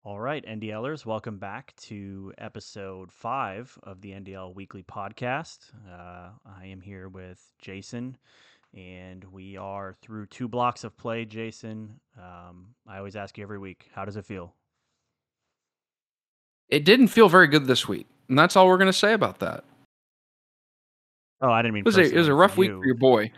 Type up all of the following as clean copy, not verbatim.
All right, NDLers, welcome back to episode 5 of the NDL Weekly Podcast. I am here with Jason, and we are through 2 blocks of play. Jason, I always ask you every week, how does it feel? It didn't feel very good this week, and that's all we're going to say about that. Oh, I didn't mean It was a personally for rough week for you. your boy.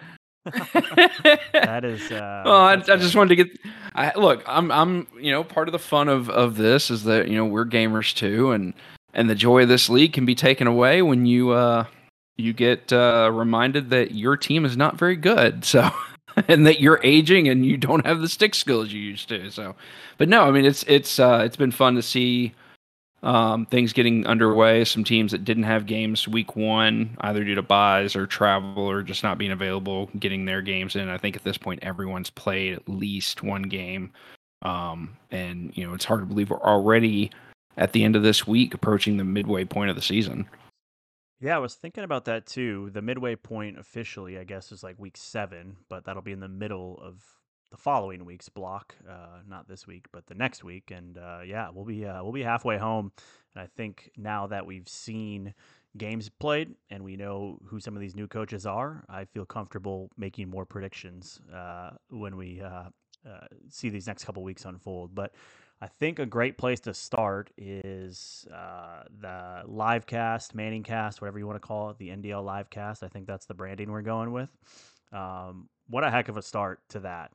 That is, Well, I that's just fair. wanted to get. Look, I'm part of the fun of this is that we're gamers too, and the joy of this league can be taken away when you get reminded that your team is not very good. So. And that you're aging and you don't have the stick skills you used to. So, but no, I mean it's been fun to see things getting underway. Some teams that didn't have games week one, either due to buys or travel or just not being available, getting their games in. I think at this point, everyone's played at least one game. And, it's hard to believe we're already at the end of this week approaching the midway point of the season. Yeah, I was thinking about that too. The midway point officially, I guess, is like week 7, but that'll be in the middle of the following week's block. Not this week, but the next week. And yeah, we'll be halfway home. And I think now that we've seen games played and we know who some of these new coaches are, I feel comfortable making more predictions when we see these next couple weeks unfold. But I think a great place to start is the live cast, Manning cast, whatever you want to call it, the NDL live cast. I think that's the branding we're going with. What a heck of a start to that.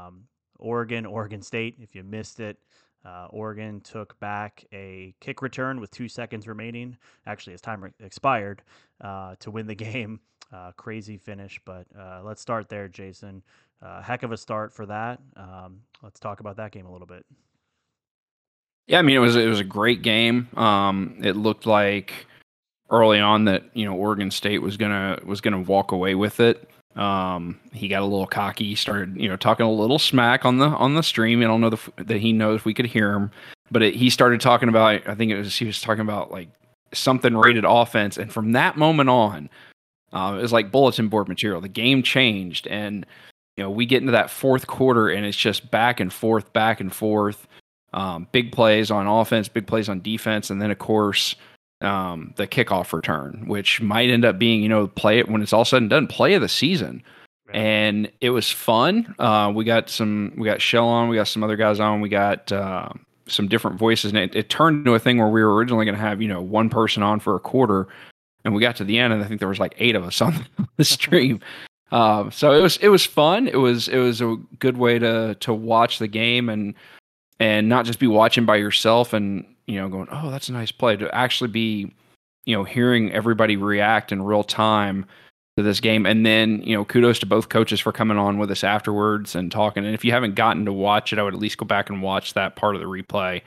Oregon State, if you missed it, Oregon took back a kick return with 2 seconds remaining. Actually, as time expired to win the game. Crazy finish, but let's start there, Jason. Heck of a start for that. Let's talk about that game a little bit. Yeah, I mean it was a great game. It looked like early on that Oregon State was gonna walk away with it. He got a little cocky, started talking a little smack on the stream. I don't know that he knows if we could hear him, but he started talking about. I think he was talking about like something rated offense, and from that moment on, it was like bulletin board material. The game changed, and we get into that fourth quarter, and it's just back and forth, back and forth. Big plays on offense, big plays on defense, and then of course the kickoff return, which might end up being play it when it's all said and done, play of the season. Yeah. And it was fun. We got Shell on, we got some other guys on, we got some different voices, and it turned into a thing where we were originally going to have one person on for a quarter, and we got to the end, and I think there was like 8 of us on the stream. So it was fun. It was a good way to watch the game and not just be watching by yourself and going, oh, that's a nice play, to actually be hearing everybody react in real time to this game. And then kudos to both coaches for coming on with us afterwards and talking. And if you haven't gotten to watch it, I would at least go back and watch that part of the replay.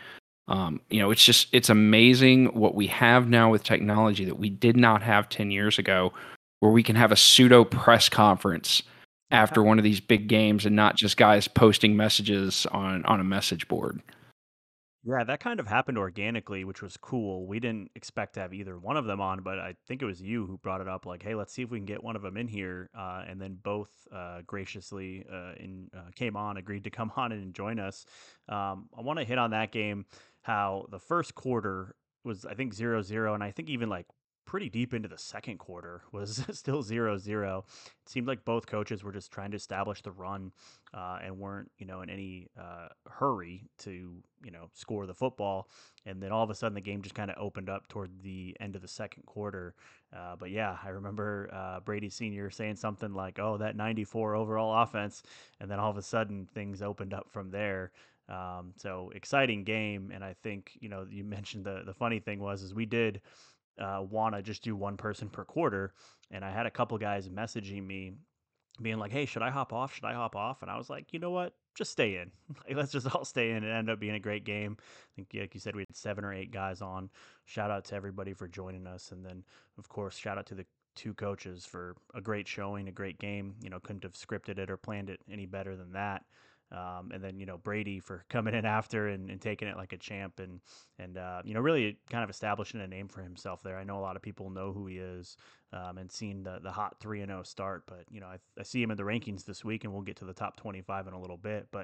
It's amazing what we have now with technology that we did not have 10 years ago, where we can have a pseudo press conference after one of these big games and not just guys posting messages on a message board. Yeah, that kind of happened organically, which was cool. We didn't expect to have either one of them on, but I think it was you who brought it up. Like, hey, let's see if we can get one of them in here. And then both graciously came on, agreed to come on and join us. I want to hit on that game. How the first quarter was, I think, 0-0, and I think even like pretty deep into the second quarter was still 0-0. It seemed like both coaches were just trying to establish the run and weren't, in any hurry to, score the football. And then all of a sudden, the game just kind of opened up toward the end of the second quarter. But yeah, I remember Brady Sr. saying something like, "Oh, that 94 overall offense," and then all of a sudden, things opened up from there. So exciting game, and I think you mentioned the funny thing was is we did want to just do one person per quarter, and I had a couple guys messaging me being like, "Hey, should I hop off? Should I hop off?" And I was like, "You know what? Just stay in. Like, let's just all stay in." It ended up being a great game. I think, like you said, we had 7 or 8 guys on. Shout out to everybody for joining us, and then of course, shout out to the 2 coaches for a great showing, a great game. Couldn't have scripted it or planned it any better than that. And then Brady for coming in after and taking it like a champ and really kind of establishing a name for himself there. I know a lot of people know who he is and seen the hot 3-0 start, but I see him in the rankings this week, and we'll get to the top 25 in a little bit. But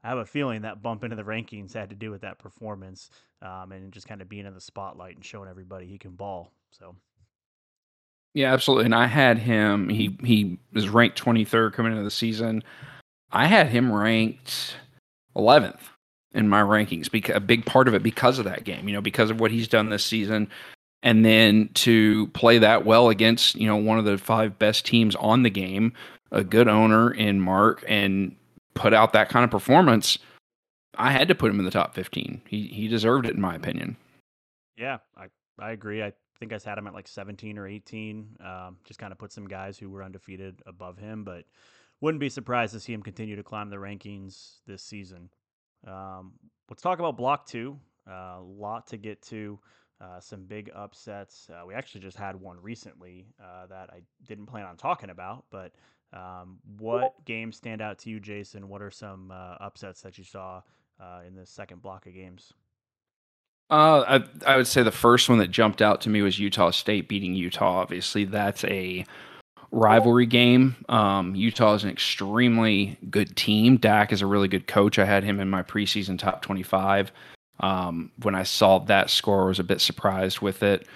I have a feeling that bump into the rankings had to do with that performance, and just kind of being in the spotlight and showing everybody he can ball. So Yeah, absolutely. And I had him. He was ranked 23rd coming into the season. I had him ranked 11th in my rankings. Because a big part of it because of that game. Because of what he's done this season, and then to play that well against one of the five best teams on the game, a good owner in Mark, and put out that kind of performance. I had to put him in the top 15. He deserved it in my opinion. yeah, I agree. I think I had him at like 17 or 18. Just kind of put some guys who were undefeated above him, but wouldn't be surprised to see him continue to climb the rankings this season. Um, let's talk about Block 2. A lot to get to. Some big upsets. We actually just had one recently that I didn't plan on talking about, but what games stand out to you, Jason? What are some upsets that you saw in the second block of games? I would say the first one that jumped out to me was Utah State beating Utah. Obviously, that's a rivalry game. Utah is an extremely good team. Dak is a really good coach. I had him in my preseason top 25. When I saw that score, I was a bit surprised with it.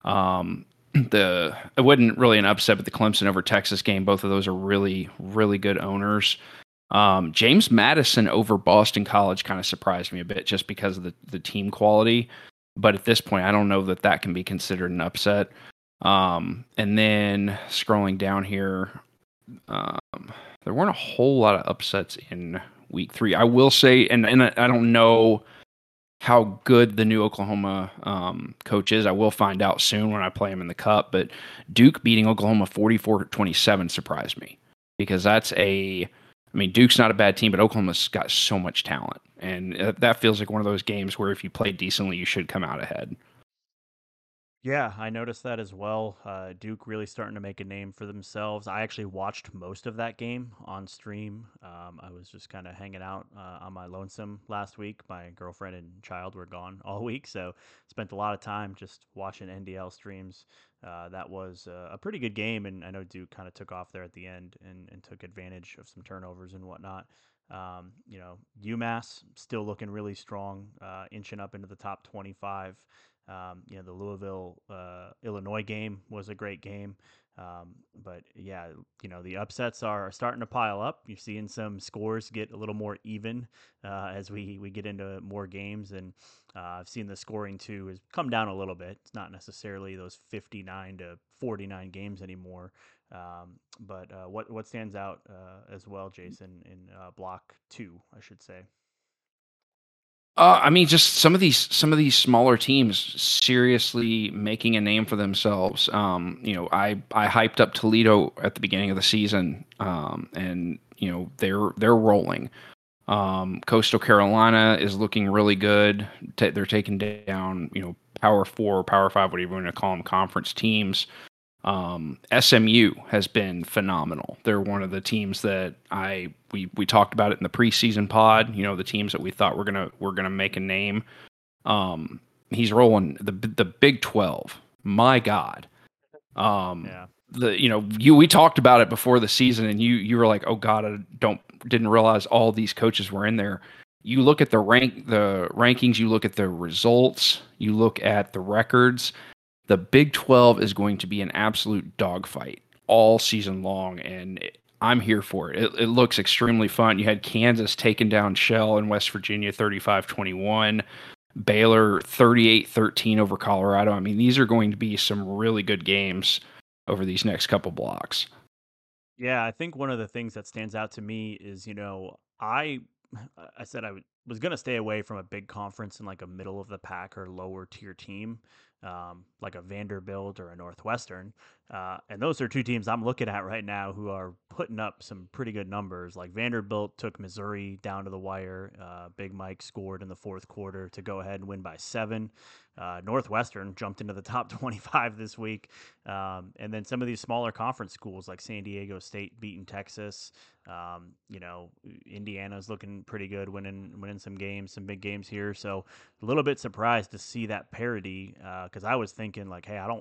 It wasn't really an upset, but the Clemson over Texas game, both of those are really, really good owners. James Madison over Boston College kind of surprised me a bit just because of the team quality. But at this point, I don't know that that can be considered an upset. And then scrolling down here, there weren't a whole lot of upsets in week 3. I will say, and I don't know how good the new Oklahoma coach is. I will find out soon when I play him in the Cup. But Duke beating Oklahoma 44-27 surprised me because Duke's not a bad team, but Oklahoma's got so much talent. And that feels like one of those games where if you play decently, you should come out ahead. Yeah, I noticed that as well. Duke really starting to make a name for themselves. I actually watched most of that game on stream. I was just kind of hanging out on my lonesome last week. My girlfriend and child were gone all week, so spent a lot of time just watching NDL streams. That was a pretty good game, and I know Duke kind of took off there at the end and took advantage of some turnovers and whatnot. UMass still looking really strong, inching up into the top 25. The Louisville, Illinois game was a great game. But yeah, the upsets are starting to pile up. You're seeing some scores get a little more even as we get into more games. And I've seen the scoring too has come down a little bit. It's not necessarily those 59 to 49 games anymore. But what stands out as well, Jason, in block 2, I should say? Just some of these smaller teams seriously making a name for themselves. I hyped up Toledo at the beginning of the season, and they're rolling. Coastal Carolina is looking really good. They're taking down Power Four, Power Five, whatever you want to call them, conference teams. SMU has been phenomenal. They're one of the teams that we talked about it in the preseason pod. The teams that we thought were gonna make a name. He's rolling the Big 12. My God. Um, Yeah. we talked about it before the season, and you were like, oh God, didn't realize all these coaches were in there. You look at the rankings, you look at the results, you look at the records. The Big 12 is going to be an absolute dogfight all season long, and I'm here for it. It looks extremely fun. You had Kansas taking down Shell in West Virginia 35-21, Baylor 38-13 over Colorado. These are going to be some really good games over these next couple blocks. Yeah, I think one of the things that stands out to me is, I said was going to stay away from a big conference and like a middle of the pack or lower tier team, like a Vanderbilt or a Northwestern. And those are two teams I'm looking at right now who are putting up some pretty good numbers. Like Vanderbilt took Missouri down to the wire. Big Mike scored in the fourth quarter to go ahead and win by 7. Northwestern jumped into the top 25 this week. And then some of these smaller conference schools like San Diego State beating Texas. Indiana's looking pretty good, winning some games, some big games here. So a little bit surprised to see that parity because I was thinking like, hey,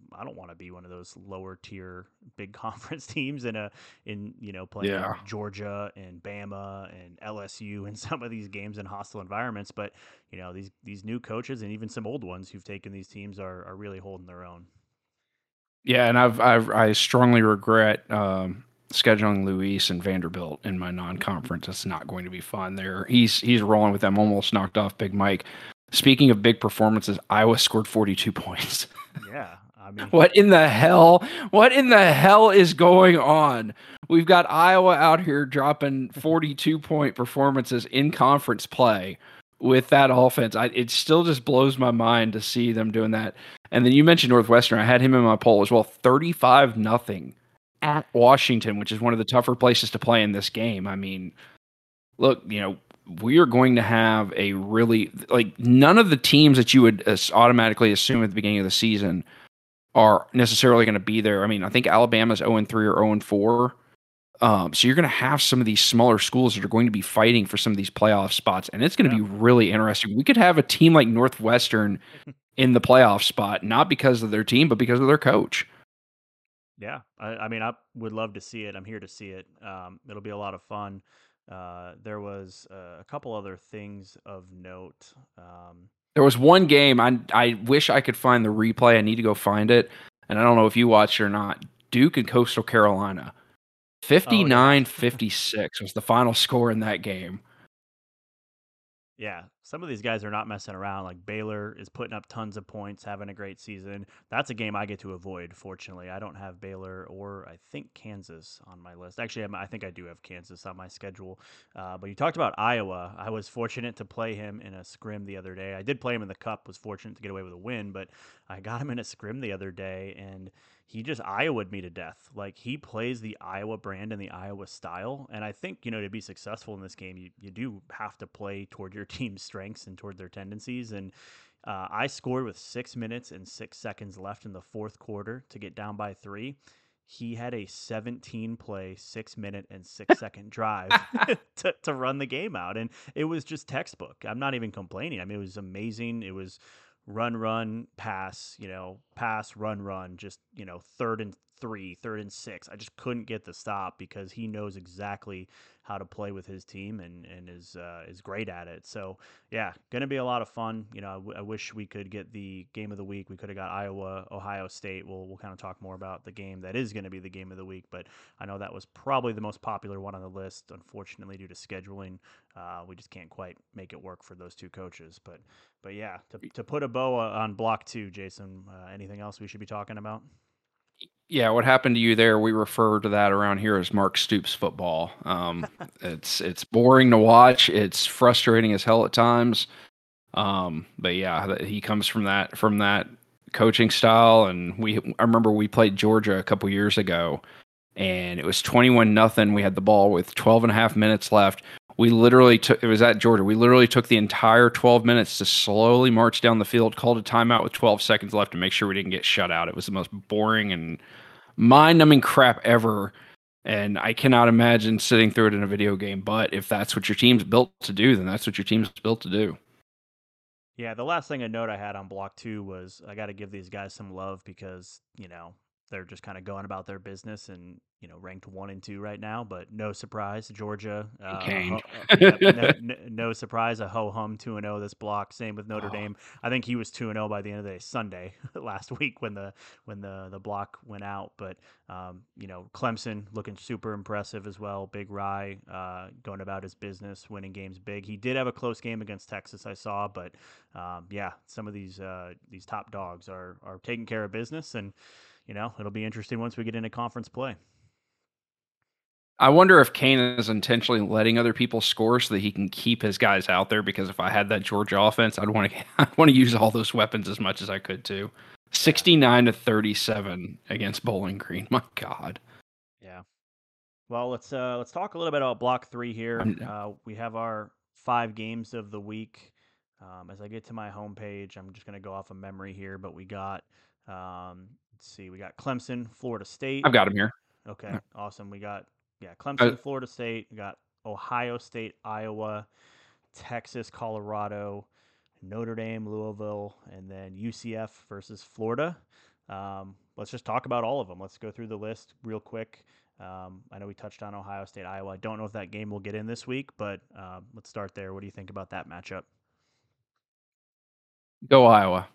I don't want to be one of those lower tier big conference teams playing Yeah. Georgia and Bama and LSU in some of these games in hostile environments. But these new coaches and even some old ones who've taken these teams are really holding their own. Yeah, and I strongly regret scheduling Luis and Vanderbilt in my non-conference. It's not going to be fun. There, he's rolling with them. Almost knocked off Big Mike. Speaking of big performances, Iowa scored 42 points. Yeah, I mean, What in the hell? What in the hell is going on? We've got Iowa out here dropping 42-point performances in conference play with that offense. It still just blows my mind to see them doing that. And then you mentioned Northwestern. I had him in my poll as well. 35-0 at Washington, which is one of the tougher places to play in this game. I mean, look, we are going to have a really, like, none of the teams that you would automatically assume at the beginning of the season are necessarily going to be there. I mean, I think Alabama's 0-3 or 0-4. So you're going to have some of these smaller schools that are going to be fighting for some of these playoff spots, and it's going to be really interesting. We could have a team like Northwestern in the playoff spot, not because of their team, but because of their coach. Yeah, I mean, I would love to see it. I'm here to see it. It'll be a lot of fun. There was a couple other things of note. There was one game I wish I could find the replay. I need to go find it, and I don't know if you watched it or not. Duke and Coastal Carolina. Oh yeah, 59-56 was the final score in that game. yeah. Some of these guys are not messing around. Like Baylor is putting up tons of points, having a great season. That's a game I get to avoid. Fortunately, I don't have Baylor or I think Kansas on my list. Actually, I think I do have Kansas on my schedule. But you talked about Iowa. I was fortunate to play him in a scrim the other day. I did play him in the Cup. Was fortunate to get away with a win, but I got him in a scrim the other day, and he just Iowa'd me to death. Like he plays the Iowa brand and the Iowa style. And I think, to be successful in this game, you do have to play toward your team's strengths and toward their tendencies. And I scored with 6 minutes and 6 seconds left in the fourth quarter to get down by 3. He had a 17 play, 6 minute and 6 second drive to run the game out. And it was just textbook. I'm not even complaining. I mean, it was amazing. It was run, pass, pass, run, just, 3rd and 3, 3rd and 6. I just couldn't get the stop because he knows exactly how to play with his team and is great at it. So yeah, going to be a lot of fun. I wish we could get the game of the week. We could have got Iowa, Ohio State. We'll kind of talk more about the game that is going to be the game of the week, but I know that was probably the most popular one on the list. Unfortunately, due to scheduling, we just can't quite make it work for those two coaches. But yeah, to put a bow on block 2, Jason. Anything else we should be talking about? Yeah, what happened to you there? We refer to that around here as Mark Stoops football. It's boring to watch. It's frustrating as hell at times. But yeah, he comes from that coaching style. And I remember we played Georgia a couple years ago, and it was 21-0. We had the ball with 12 and a half minutes left. We literally took, it was at Georgia. We literally took the entire 12 minutes to slowly march down the field, called a timeout with 12 seconds left to make sure we didn't get shut out. It was the most boring and mind-numbing crap ever. And I cannot imagine sitting through it in a video game. But if that's what your team's built to do, then that's what your team's built to do. Yeah, the last thing I note I had on block 2 was I got to give these guys some love because, they're just kind of going about their business and, ranked 1 and 2 right now, but no surprise, Georgia. Kane. No surprise, a ho-hum 2-0 this block. Same with Notre Dame. I think he was 2-0 by the end of the day Sunday last week when the block went out. But, Clemson looking super impressive as well. Big Rye going about his business, winning games big. He did have a close game against Texas, I saw, but yeah, some of these top dogs are taking care of business, and it'll be interesting once we get into conference play. I wonder if Kane is intentionally letting other people score so that he can keep his guys out there. Because if I had that Georgia offense, I'd want to use all those weapons as much as I could too. 69-37 against Bowling Green. My God. Yeah. Well, let's talk a little bit about block 3 here. We have our 5 games of the week. As I get to my homepage, I'm just going to go off of memory here, but we got let's see, we got Clemson, Florida State. I've got him here. Okay, awesome. We got Clemson, Florida State. We got Ohio State, Iowa, Texas, Colorado, Notre Dame, Louisville, and then UCF versus Florida. Let's just talk about all of them. Let's go through the list real quick. I know we touched on Ohio State, Iowa. I don't know if that game will get in this week, but let's start there. What do you think about that matchup? Go Iowa.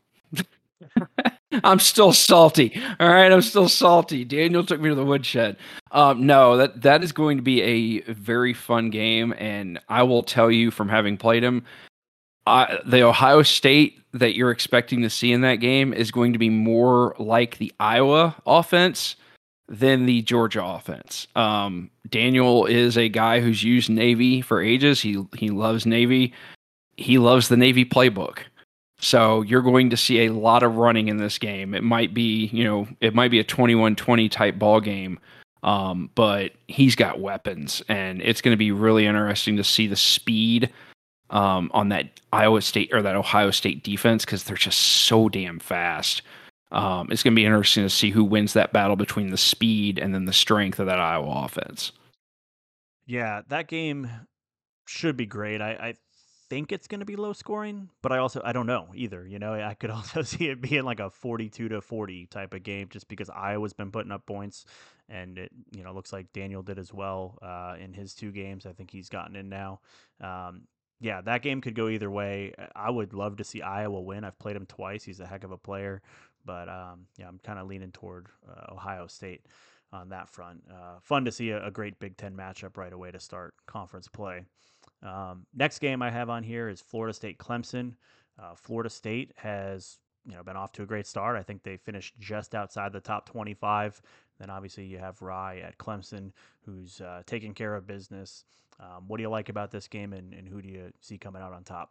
I'm still salty. All right, I'm still salty. Daniel took me to the woodshed. No, that is going to be a very fun game, and I will tell you from having played him, the Ohio State that you're expecting to see in that game is going to be more like the Iowa offense than the Georgia offense. Daniel is a guy who's used Navy for ages. He loves Navy. He loves the Navy playbook. So you're going to see a lot of running in this game. It might be, it might be a 21-20 type ball game. But he's got weapons, and it's going to be really interesting to see the speed on that Iowa State or that Ohio State defense, because they're just so damn fast. It's going to be interesting to see who wins that battle between the speed and then the strength of that Iowa offense. Yeah, that game should be great. I think it's going to be low scoring, but I don't know either. I could also see it being like a 42-40 type of game, just because Iowa's been putting up points, and it looks like Daniel did as well in his 2 games. I think he's gotten in now. Yeah, that game could go either way. I would love to see Iowa win. I've played him twice. He's a heck of a player, but yeah, I'm kind of leaning toward Ohio State on that front. Fun to see a great Big Ten matchup right away to start conference play. Next game I have on here is Florida State Clemson. Florida State has been off to a great start. I think they finished just outside the top 25. Then obviously you have Rye at Clemson, who's taking care of business. What do you like about this game, and who do you see coming out on top?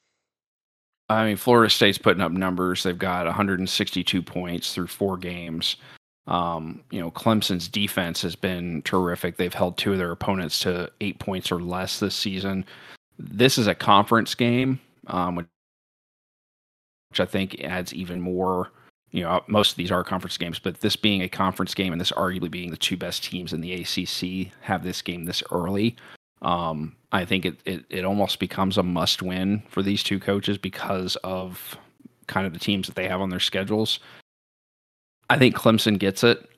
I mean, Florida State's putting up numbers. They've got 162 points through 4 games. Clemson's defense has been terrific. They've held 2 of their opponents to 8 points or less this season. This is a conference game, which I think adds even more. Most of these are conference games, but this being a conference game and this arguably being the 2 best teams in the ACC have this game this early. I think it almost becomes a must win for these 2 coaches because of kind of the teams that they have on their schedules. I think Clemson gets it.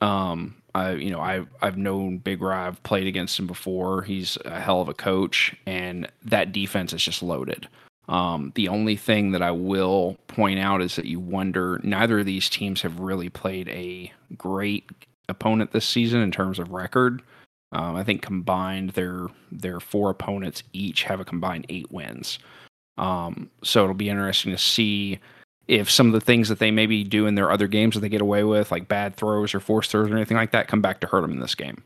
I've known Big Rye. I've played against him before. He's a hell of a coach, and that defense is just loaded. The only thing that I will point out is that you wonder, neither of these teams have really played a great opponent this season in terms of record. I think combined, their 4 opponents each have a combined 8 wins. So it'll be interesting to see if some of the things that they maybe do in their other games that they get away with, like bad throws or forced throws or anything like that, come back to hurt them in this game.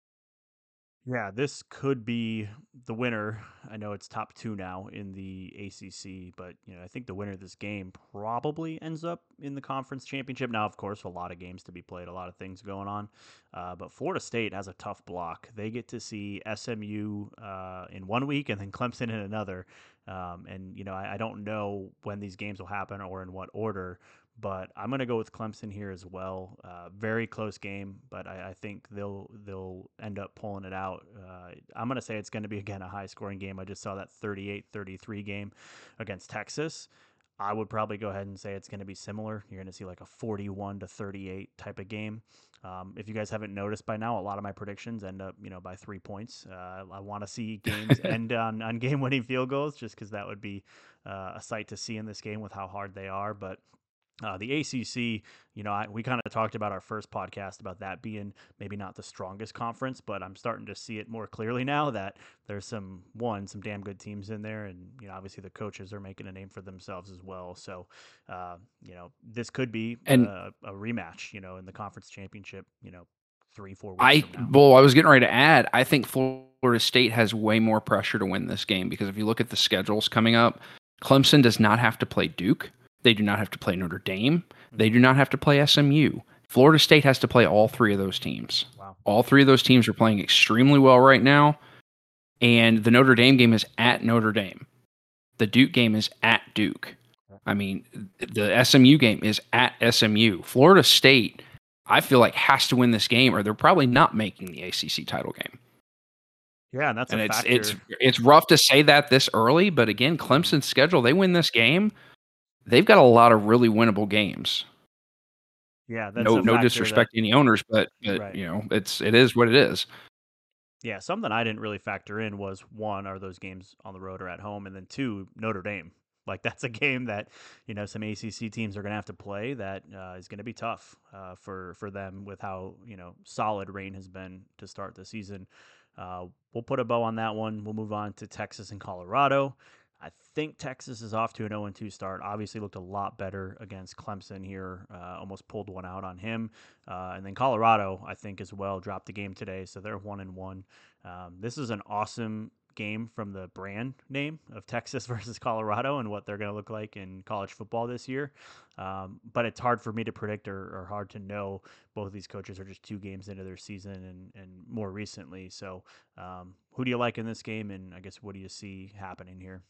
Yeah, this could be the winner. I know it's top 2 now in the ACC, but I think the winner of this game probably ends up in the conference championship. Now, of course, a lot of games to be played, a lot of things going on. But Florida State has a tough block. They get to see SMU in 1 week and then Clemson in another. I don't know when these games will happen or in what order, but I'm going to go with Clemson here as well. Very close game, but I think they'll end up pulling it out. I'm going to say it's going to be, again, a high-scoring game. I just saw that 38-33 game against Texas. I would probably go ahead and say it's going to be similar. You're going to see like a 41-38 type of game. If you guys haven't noticed by now, a lot of my predictions end up, by 3 points. I want to see games end on game-winning field goals, just because that would be a sight to see in this game with how hard they are. But the ACC, we kind of talked about our first podcast about that being maybe not the strongest conference, but I'm starting to see it more clearly now that there's some damn good teams in there, and obviously the coaches are making a name for themselves as well. So, this could be a rematch, in the conference championship, 3-4 weeks from now. I was getting ready to add, I think Florida State has way more pressure to win this game, because if you look at the schedules coming up, Clemson does not have to play Duke. They do not have to play Notre Dame. They do not have to play SMU. Florida State has to play all 3 of those teams. Wow. All 3 of those teams are playing extremely well right now. And the Notre Dame game is at Notre Dame. The Duke game is at Duke. I mean, the SMU game is at SMU. Florida State, I feel like, has to win this game, or they're probably not making the ACC title game. Yeah, and that's a factor. factor. It's rough to say that this early, but again, Clemson's schedule, they win this game, they've got a lot of really winnable games. Yeah, that's No a no factor that disrespect to any owners, but right. you know, it is what it is. Yeah, something I didn't really factor in was one, are those games on the road or at home, and then two, Notre Dame. Like that's a game that some ACC teams are going to have to play. That is going to be tough for them with how solid rain has been to start the season. We'll put a bow on that one. We'll move on to Texas and Colorado. I think Texas is off to an 0-2 start. Obviously, looked a lot better against Clemson here. Almost pulled one out on him. And then Colorado, I think, as well, dropped the game today, so they're 1-1. This is an awesome game from the brand name of Texas versus Colorado and what they're going to look like in college football this year. But it's hard for me to predict or hard to know. Both of these coaches are just 2 games into their season and more recently. So, who do you like in this game? And I guess what do you see happening here?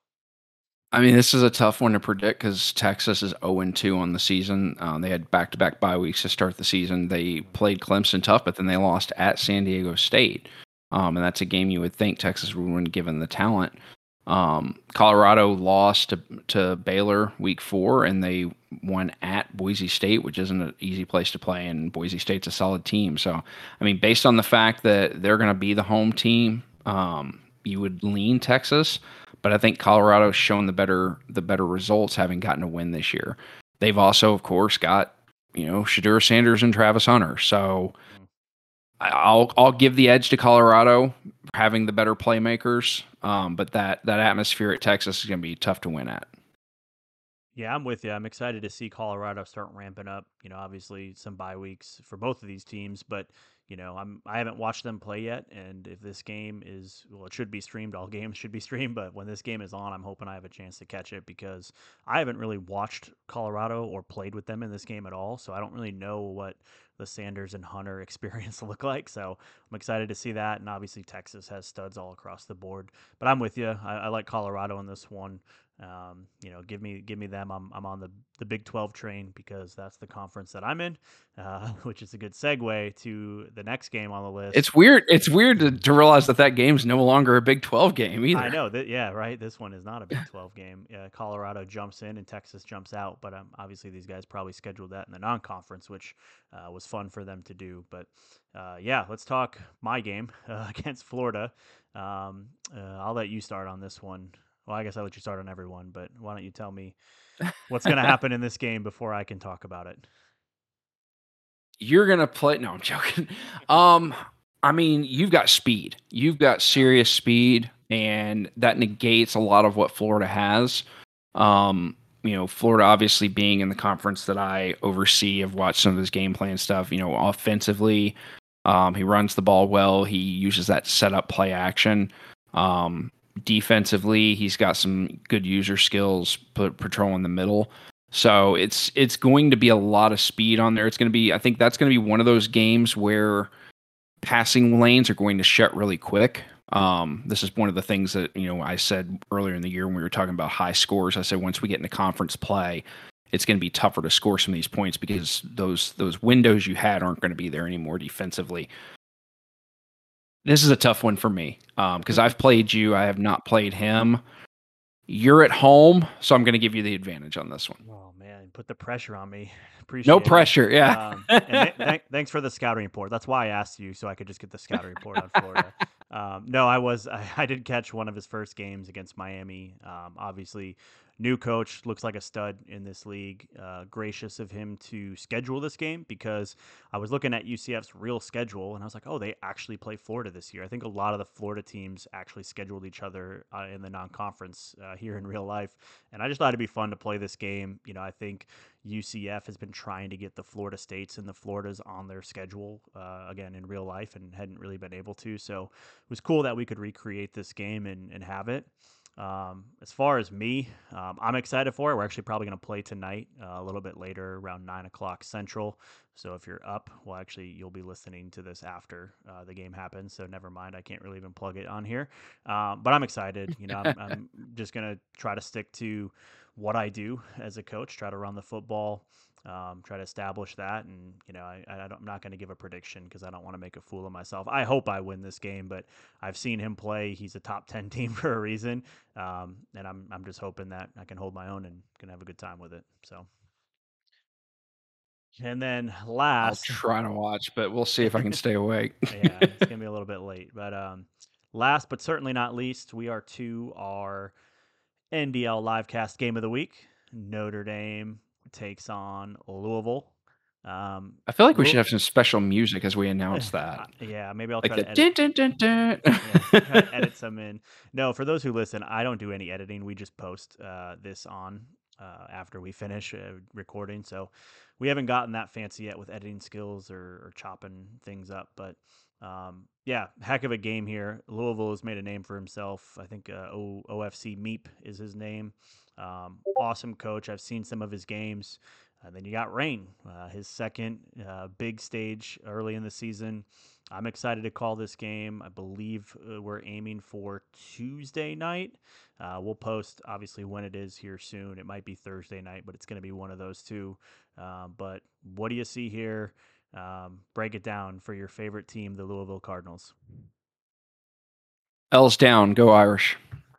I mean, this is a tough one to predict because Texas is 0-2 on the season. They had back-to-back bye weeks to start the season. They played Clemson tough, but then they lost at San Diego State. And that's a game you would think Texas would win given the talent. Colorado lost to Baylor week 4, and they won at Boise State, which isn't an easy place to play, and Boise State's a solid team. So, I mean, based on the fact that they're going to be the home team, you would lean Texas, but I think Colorado's shown the better results having gotten a win this year. They've also, of course, got Shedeur Sanders and Travis Hunter. So Mm. I'll give the edge to Colorado having the better playmakers, but that atmosphere at Texas is going to be tough to win at. Yeah, I'm with you. I'm excited to see Colorado start ramping up. Obviously some bye weeks for both of these teams, but I haven't watched them play yet. And if this game is, well, it should be streamed. All games should be streamed, but when this game is on, I'm hoping I have a chance to catch it because I haven't really watched Colorado or played with them in this game at all. So I don't really know what the Sanders and Hunter experience look like. So I'm excited to see that. And obviously Texas has studs all across the board. But I'm with you. I like Colorado in this one. Give me them. I'm on the Big 12 train because that's the conference that I'm in, which is a good segue to the next game on the list. It's weird. It's weird to realize that game's no longer a Big 12 game I either. know that, yeah, right. This one is not a Big 12 game. Colorado jumps in and Texas jumps out, but obviously these guys probably scheduled that in the non-conference, which was fun for them to do. But yeah, let's talk my game against Florida. I'll let you start on this one. Well, I guess I'll let you start on everyone, but why don't you tell me what's going to happen in this game before I can talk about it? You're gonna play. No, I'm joking. I mean, you've got speed. You've got Yeah. serious speed, and that negates a lot of what Florida has. Florida obviously being in the conference that I oversee, I've watched some of his game plan stuff. Offensively, he runs the ball well. He uses that setup play action. Defensively, he's got some good user skills, patrolling the middle. So it's going to be a lot of speed on there. It's going to be, I think that's going to be one of those games where passing lanes are going to shut really quick. This is one of the things that I said earlier in the year when we were talking about high scores. I said once we get into conference play, it's going to be tougher to score some of these points because those windows you had aren't going to be there anymore defensively. This is a tough one for me because I've played you. I have not played him. You're at home, so I'm going to give you the advantage on this one. Oh man, put the pressure on me. No Appreciate it. pressure. Yeah. And thanks for the scouting report. That's why I asked you, so I could just get the scouting report on Florida. No, I did catch one of his first games against Miami. Obviously, new coach looks like a stud in this league. Gracious of him to schedule this game because I was looking at UCF's real schedule and I was like, oh, they actually play Florida this year. I think a lot of the Florida teams actually scheduled each other in the non-conference here in real life, and I just thought it'd be fun to play this game. I think UCF has been trying to get the Florida States and the Floridas on their schedule again in real life and hadn't really been able to. So it was cool that we could recreate this game and have it. As far as me, I'm excited for it. We're actually probably going to play tonight a little bit later around 9 o'clock Central. So if you're up, well, actually, you'll be listening to this after the game happens. So never mind. I can't really even plug it on here. But I'm excited. I'm just going to try to stick to what I do as a coach, try to run the football, try to establish that. And, I'm not going to give a prediction because I don't want to make a fool of myself. I hope I win this game, but I've seen him play. He's a top 10 team for a reason. And I'm just hoping that I can hold my own and can have a good time with it. So. And then I'll last, try to watch, but we'll see if I can stay awake. yeah, it's gonna be a little bit late, but last but certainly not least, we are to our NDL livecast game of the week. Notre Dame takes on Louisville. I feel like we should Lou- have some special music as we announce that. yeah, maybe I'll Like try the to edit. dun, dun, dun, dun. Yeah, try to edit some in. No, for those who listen, I don't do any editing. We just post this on after we finish recording. So we haven't gotten that fancy yet with editing skills or chopping things up. But yeah, heck of a game here. Louisville has made a name for himself. I think OFC Meep is his name. Awesome coach. I've seen some of his games. And then you got Rain, his second big stage early in the season. I'm excited to call this game. I believe we're aiming for Tuesday night. We'll post obviously when it is here soon. It might be Thursday night, but it's going to be one of those two. But what do you see here? Break it down for your favorite team, the Louisville Cardinals. L's down. Go Irish.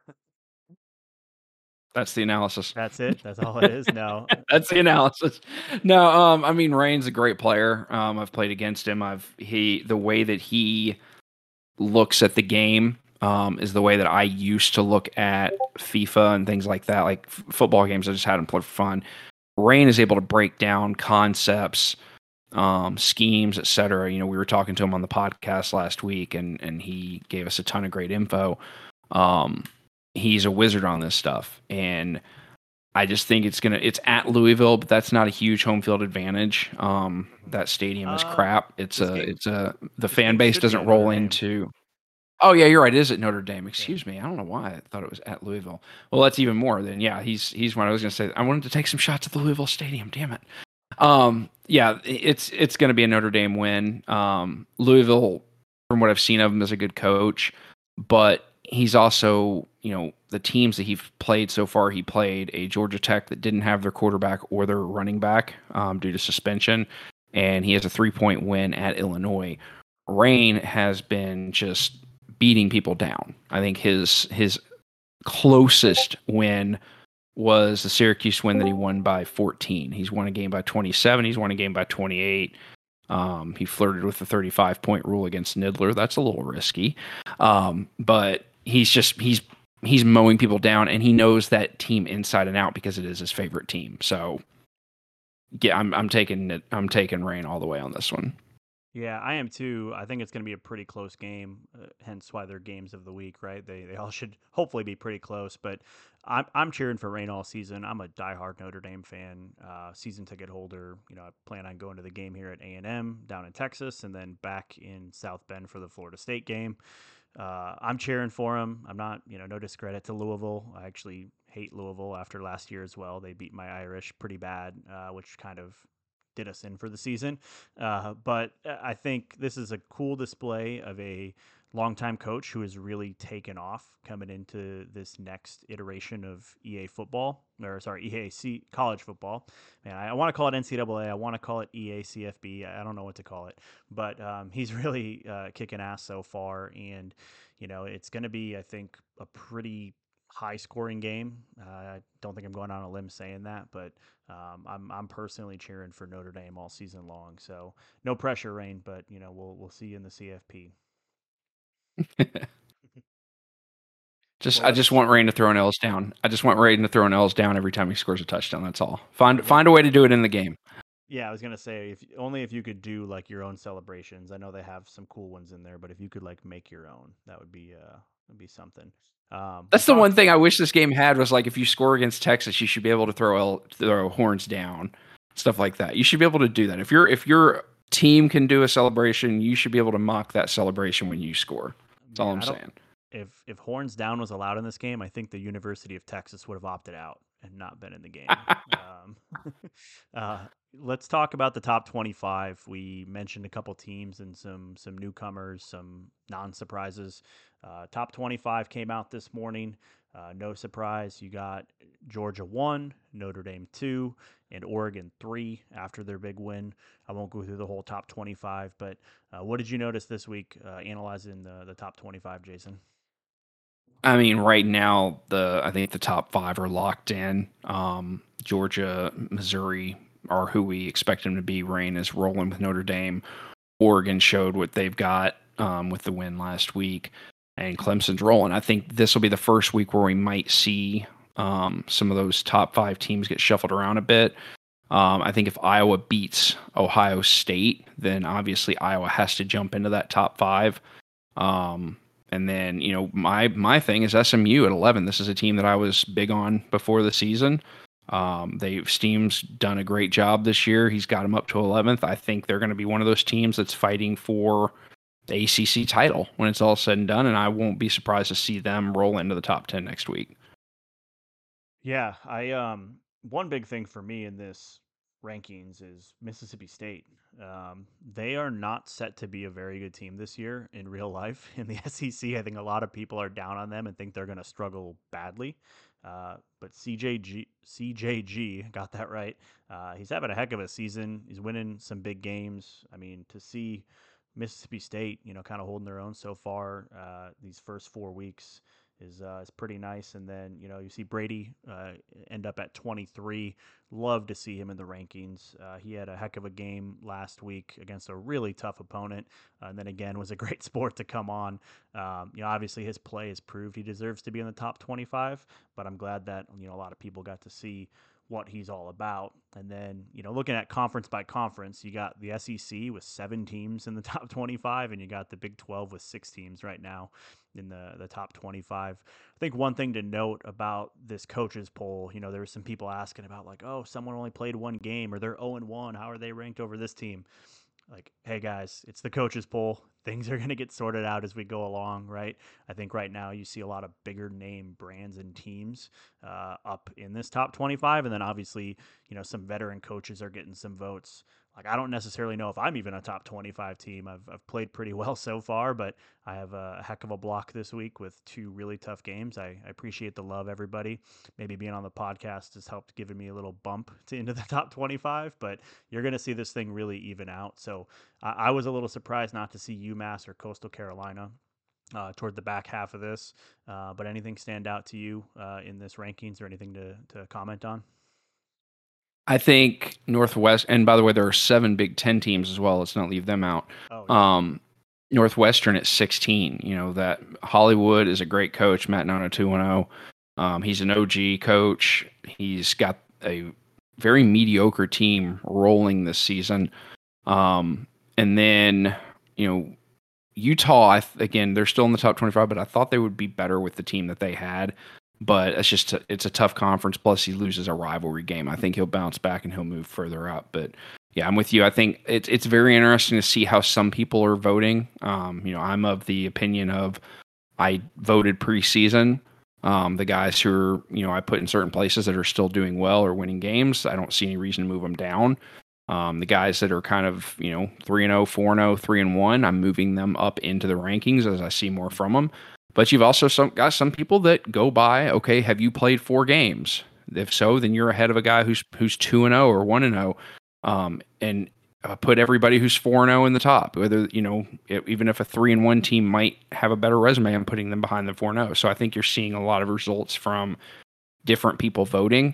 That's the analysis. That's it. That's all it is. No. That's the analysis. No, I mean Rain's a great player. I've played against him. The way that he looks at the game is the way that I used to look at FIFA and things like that, like football games. I just had him play for fun. Rain is able to break down concepts, schemes, etc. You know, we were talking to him on the podcast last week, and he gave us a ton of great info. He's a wizard on this stuff, and I just think it's at Louisville, but that's not a huge home field advantage. That stadium is crap. The fan base doesn't roll into. Oh yeah, you're right. It is at Notre Dame. Excuse me. I don't know why I thought it was at Louisville. Well, that's even more. Then yeah, he's what I was going to say. I wanted to take some shots at the Louisville Stadium. Damn it. Yeah, it's going to be a Notre Dame win. Louisville, from what I've seen of him, is a good coach, but he's also, the teams that he's played so far, he played a Georgia Tech that didn't have their quarterback or their running back due to suspension, and he has a 3-point win at Illinois. Rain has been just beating people down. I think his closest win was the Syracuse win that he won by 14. He's won a game by 27. He's won a game by 28. He flirted with the 35-point rule against Nidler. That's a little risky. But he's mowing people down, and he knows that team inside and out because it is his favorite team. So yeah, I'm taking Rain all the way on this one. Yeah, I am too. I think it's going to be a pretty close game, hence why they're games of the week, right? They all should hopefully be pretty close. But I'm cheering for Rain all season. I'm a diehard Notre Dame fan, season ticket holder. I plan on going to the game here at A&M down in Texas, and then back in South Bend for the Florida State game. I'm cheering for him. I'm not, no discredit to Louisville. I actually hate Louisville after last year as well. They beat my Irish pretty bad, which kind of did us in for the season. But I think this is a cool display of a longtime coach who has really taken off coming into this next iteration of EAC college football. Man, I want to call it NCAA. I want to call it EACFB. I don't know what to call it, but he's really kicking ass so far, and it's going to be, I think, a pretty high scoring game. I don't think I'm going on a limb saying that, but I'm personally cheering for Notre Dame all season long. So no pressure, Rain, but we'll see you in the CFP. I just want Rain to throw an L's down. I just want Rain to throw an L's down every time he scores a touchdown. That's all. Find a way to do it in the game. Yeah, I was gonna say if you could do like your own celebrations. I know they have some cool ones in there, but if you could like make your own, that would be something. That's the one thing I wish this game had was like if you score against Texas, you should be able to throw horns down, stuff like that. You should be able to do that. If your team can do a celebration, you should be able to mock that celebration when you score. That's all I'm saying. If horns down was allowed in this game, I think the University of Texas would have opted out and not been in the game. Let's talk about the top 25. We mentioned a couple teams and some newcomers, some non-surprises. Top 25 came out this morning. No surprise. You got Georgia 1, Notre Dame 2, and Oregon 3 after their big win. I won't go through the whole top 25, but what did you notice this week analyzing the top 25, Jason? I mean, right now, I think the top 5 are locked in. Georgia, Missouri are who we expect them to be. Rain is rolling with Notre Dame. Oregon showed what they've got with the win last week, and Clemson's rolling. I think this will be the first week where we might see some of those top 5 teams get shuffled around a bit. I think if Iowa beats Ohio State, then obviously Iowa has to jump into that top 5. And then, my thing is SMU at 11. This is a team that I was big on before the season. Steam's done a great job this year. He's got them up to 11th. I think they're going to be one of those teams that's fighting for the ACC title when it's all said and done, and I won't be surprised to see them roll into the top 10 next week. Yeah, one big thing for me in this rankings is Mississippi State. They are not set to be a very good team this year in real life. In the SEC, I think a lot of people are down on them and think they're going to struggle badly. But CJG got that right. He's having a heck of a season. He's winning some big games. I mean, to see Mississippi State, kind of holding their own so far these first 4 weeks is pretty nice. And then you see Brady end up at 23. Love to see him in the rankings. He had a heck of a game last week against a really tough opponent, and then again was a great sport to come on. Obviously his play has proved he deserves to be in the top 25, but I'm glad that a lot of people got to see what he's all about. And then, looking at conference by conference, you got the SEC with 7 teams in the top 25, and you got the Big 12 with 6 teams right now in the top 25. I think one thing to note about this coaches poll, there were some people asking about like, oh, someone only played 1 game or they're 0-1. How are they ranked over this team? Like, hey guys, it's the coaches poll. Things are going to get sorted out as we go along, right? I think right now you see a lot of bigger name brands and teams up in this top 25. And then obviously, some veteran coaches are getting some votes. Like, I don't necessarily know if I'm even a top 25 team. I've played pretty well so far, but I have a heck of a block this week with 2 really tough games. I appreciate the love, everybody. Maybe being on the podcast has helped giving me a little bump into the top 25, but you're going to see this thing really even out. So I was a little surprised not to see UMass or Coastal Carolina toward the back half of this. But anything stand out to you in this rankings or anything to comment on? I think Northwest, and by the way, there are 7 Big Ten teams as well. Let's not leave them out. Oh, yeah. Northwestern at 16. That Hollywood is a great coach, Matt Nono 210. He's an OG coach. He's got a very mediocre team rolling this season. And then, Utah, again, they're still in the top 25, but I thought they would be better with the team that they had. But it's a tough conference. Plus, he loses a rivalry game. I think he'll bounce back and he'll move further up. But yeah, I'm with you. I think it's very interesting to see how some people are voting. I'm of the opinion of I voted preseason. The guys who are, I put in certain places that are still doing well or winning games, I don't see any reason to move them down. The guys that are kind of, 3-0, 4-0, 3-1, I'm moving them up into the rankings as I see more from them. But you've also got some people that go by, okay, have you played 4 games? If so, then you're ahead of a guy who's 2-0 or 1-0. And put everybody who's 4-0 in the top. Whether, even if a 3-1 team might have a better resume, I'm putting them behind the 4-0. So I think you're seeing a lot of results from different people voting.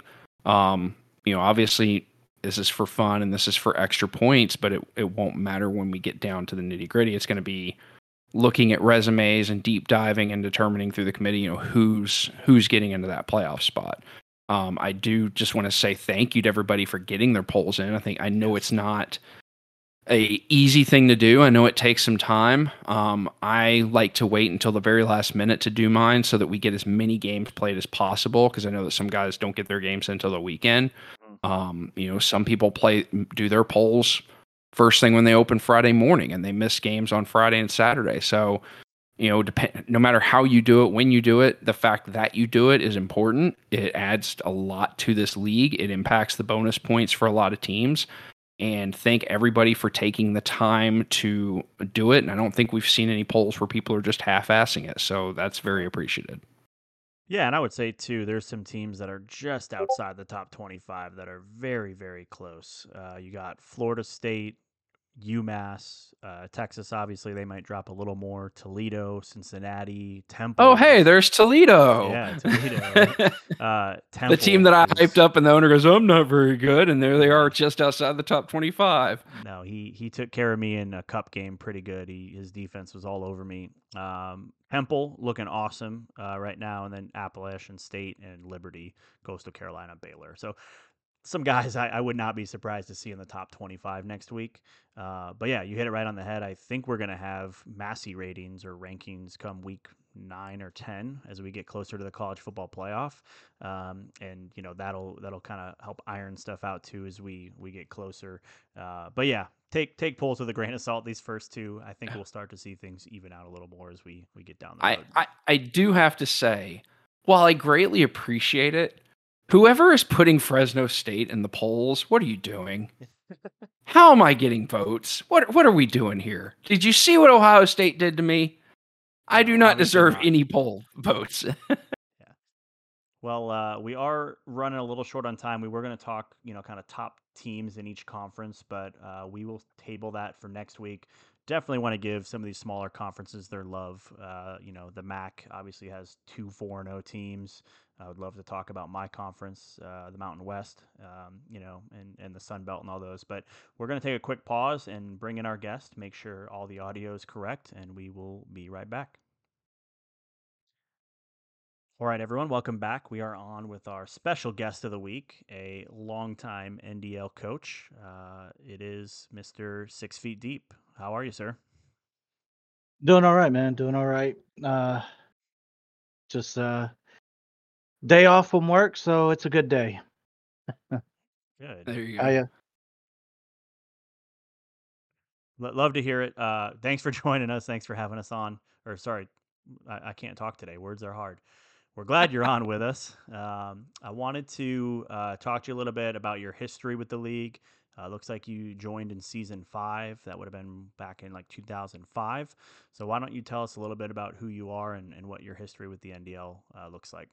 Obviously this is for fun and this is for extra points, but it won't matter when we get down to the nitty gritty. It's going to be looking at resumes and deep diving and determining through the committee, who's getting into that playoff spot. I do just want to say thank you to everybody for getting their polls in. I know it's not a easy thing to do. I know it takes some time. I like to wait until the very last minute to do mine so that we get as many games played as possible, because I know that some guys don't get their games until the weekend. Some people do their polls first thing when they open Friday morning, and they miss games on Friday and Saturday. So, no matter how you do it, when you do it, the fact that you do it is important. It adds a lot to this league. It impacts the bonus points for a lot of teams. And thank everybody for taking the time to do it. And I don't think we've seen any polls where people are just half-assing it. So that's very appreciated. Yeah, and I would say, too, there's some teams that are just outside the top 25 that are very, very close. You got Florida State, UMass, Texas. Obviously, they might drop a little more. Toledo, Cincinnati, Oh, Temple. hey, Just there's Toledo. yeah, Toledo, right? The team Temple that I hyped is up, and the owner goes, "I'm not very good," and there they are, yeah. just outside the top 25. No, he took care of me in a cup game pretty good. His defense was all over me. Temple looking awesome right now, and then Appalachian State and Liberty, Coastal Carolina, Baylor. So some guys I would not be surprised to see in the top 25 next week. But yeah, you hit it right on the head. I think we're going to have Massey ratings or rankings come week 9 or 10 as we get closer to the college football playoff. And that'll kind of help iron stuff out too as we get closer. But yeah, take polls with a grain of salt. These first two, I think we'll start to see things even out a little more as we get down the I, road. I do have to say, while I greatly appreciate it, whoever is putting Fresno State in the polls, what are you doing? How am I getting votes? What are we doing here? Did you see what Ohio State did to me? I do No, not obviously deserve not. any poll votes. Yeah. Well, we are running a little short on time. We were going to talk, kind of top teams in each conference, but we will table that for next week. Definitely want to give some of these smaller conferences their love. The MAC obviously has two 4-0 teams. I would love to talk about my conference, the Mountain West, and the Sun Belt and all those. But we're going to take a quick pause and bring in our guest, make sure all the audio is correct, and we will be right back. All right, everyone, welcome back. We are on with our special guest of the week, a longtime NDL coach. It is Mr. 6 Feet Deep. How are you, sir? Doing all right, man. Doing all right. Just day off from work, so it's a good day. Good. There you go. I Love to hear it. Thanks for joining us. Thanks for having us on. Or, sorry, I can't talk today. Words are hard. We're glad you're on with us. I wanted to talk to you a little bit about your history with the league. Looks like you joined in season 5. That would have been back in like 2005. So why don't you tell us a little bit about who you are and what your history with the NDL looks like?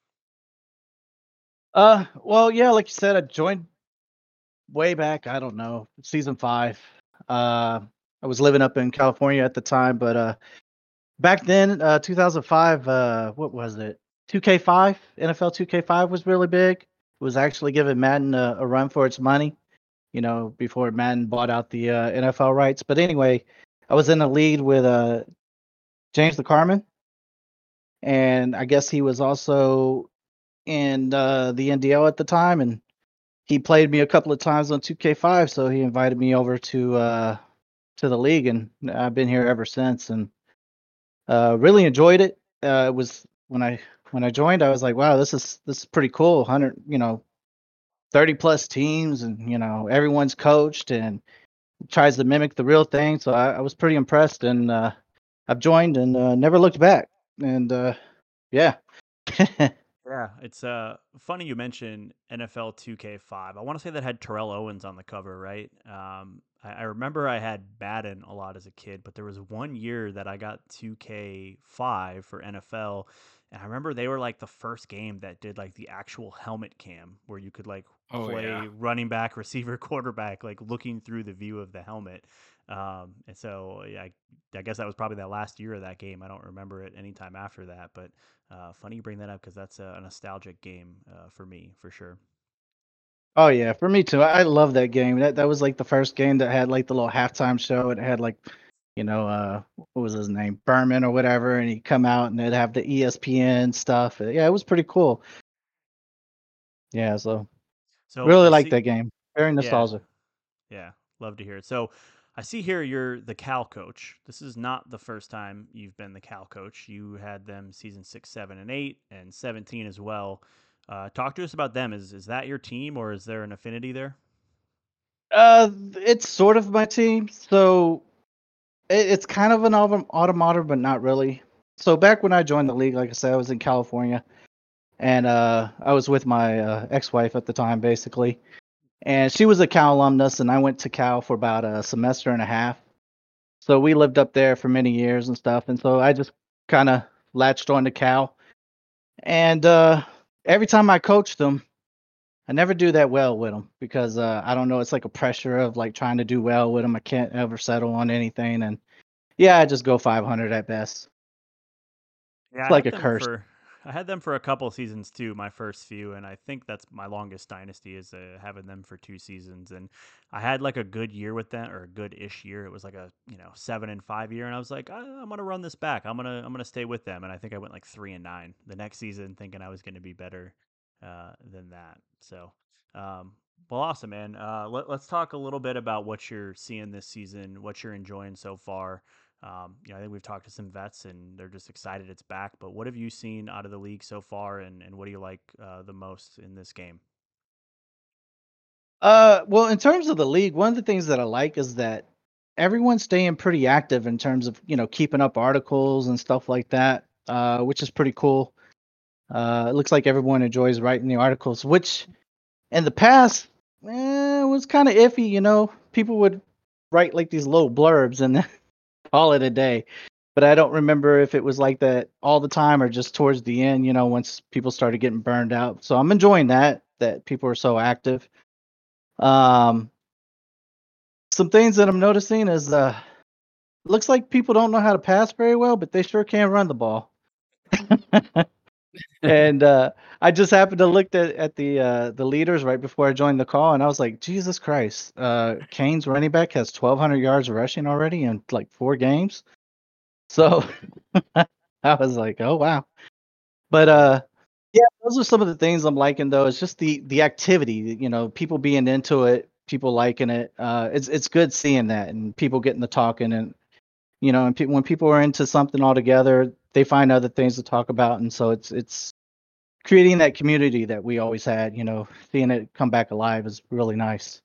well, yeah, like you said, I joined way back. I don't know, season 5. I was living up in California at the time, but back then, 2005. What was it? 2K5, NFL 2K5 was really big. It was actually giving Madden a run for its money. Before Madden bought out the NFL rights. But anyway, I was in the lead with James LeCarman, and I guess he was also in the NDL at the time, and he played me a couple of times on 2K5, so he invited me over to the league, and I've been here ever since, and really enjoyed it. It was when I joined, I was like, wow, this is pretty cool. 100, 30 plus teams, and everyone's coached and tries to mimic the real thing. So I was pretty impressed, and I've joined and never looked back. And yeah. Yeah, it's funny you mentioned NFL 2K5. I want to say that had Terrell Owens on the cover, right? I remember I had Madden a lot as a kid, but there was one year that I got 2K5 for NFL, and I remember they were like the first game that did like the actual helmet cam where you could like Oh play yeah. running back, receiver, quarterback, like looking through the view of the helmet. And so yeah, I guess that was probably that last year of that game. I don't remember it any time after that, but funny you bring that up because that's a nostalgic game for me, for sure. Oh yeah, for me too. I love that game. That was like the first game that had like the little halftime show. It had like, what was his name, Berman or whatever, and he'd come out and they'd have the ESPN stuff. Yeah, it was pretty cool. Yeah, so So really I like see, that game. Very yeah, nostalgic. yeah, love to hear it. So I see here you're the Cal coach. This is not the first time you've been the Cal coach. You had them season 6, 7, and 8, and 17 as well. Talk to us about them. Is that your team, or is there an affinity there? It's sort of my team. So it's kind of an automator, but not really. So back when I joined the league, like I said, I was in California, and I was with my ex-wife at the time, basically, and she was a Cal alumnus, and I went to Cal for about a semester and a half. So we lived up there for many years and stuff, and so I just kind of latched on to Cal, and every time I coached them, I never do that well with them because I don't know. It's like a pressure of like trying to do well with them. I can't ever settle on anything, and yeah, I just go 500 at best. Yeah, It's like a curse. I had them for a couple seasons too, my first few, and I think that's my longest dynasty is having them for 2 seasons. And I had like a good year with them, or a good-ish year. It was like a 7-5 year, and I was like, I'm gonna run this back. I'm gonna stay with them, and I think I went like 3-9 the next season, thinking I was gonna be better than that. So, um, well, awesome, man. Let's talk a little bit about what you're seeing this season, what you're enjoying so far. I think we've talked to some vets and they're just excited it's back. But what have you seen out of the league so far, and what do you like the most in this game? Well, in terms of the league, one of the things that I like is that everyone's staying pretty active in terms of keeping up articles and stuff like that, which is pretty cool. It looks like everyone enjoys writing the articles, which in the past was kind of iffy. People would write like these little blurbs and then call it a day. But I don't remember if it was like that all the time or just towards the end. Once people started getting burned out. So I'm enjoying that people are so active. Um, some things that I'm noticing is looks like people don't know how to pass very well, but they sure can run the ball. And I just happened to look at the leaders right before I joined the call, and I was like, Jesus Christ, Kane's running back has 1,200 yards rushing already in like 4 games. So I was like, oh wow. But yeah, those are some of the things I'm liking though. It's just the activity, people being into it, people liking it. It's good seeing that and people getting to talking and and when people are into something altogether, they find other things to talk about, and so it's creating that community that we always had. Seeing it come back alive is really nice.